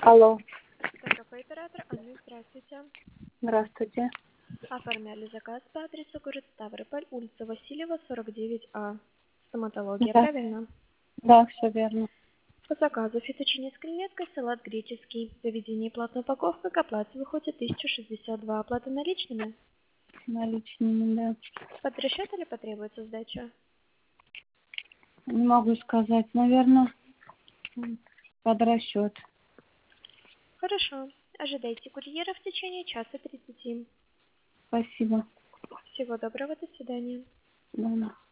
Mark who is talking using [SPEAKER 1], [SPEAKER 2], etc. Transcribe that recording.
[SPEAKER 1] Алло,
[SPEAKER 2] ТКП оператор Анны, здравствуйте.
[SPEAKER 1] здравствуйте.
[SPEAKER 2] Оформляли заказ по адресу город Ставрополь, улица Васильева, 49А. Стоматология,
[SPEAKER 1] Да,
[SPEAKER 2] правильно?
[SPEAKER 1] да, все верно.
[SPEAKER 2] По заказу фетучини с креветкой, салат греческий. Заведение платная упаковка, к оплате выходит 1062. Оплата наличными?
[SPEAKER 1] Наличными, да.
[SPEAKER 2] Под расчет или потребуется сдача?
[SPEAKER 1] Не могу сказать, наверное, под расчет.
[SPEAKER 2] Хорошо. Ожидайте курьера в течение часа 30.
[SPEAKER 1] Спасибо.
[SPEAKER 2] Всего доброго, до свидания.
[SPEAKER 1] Да.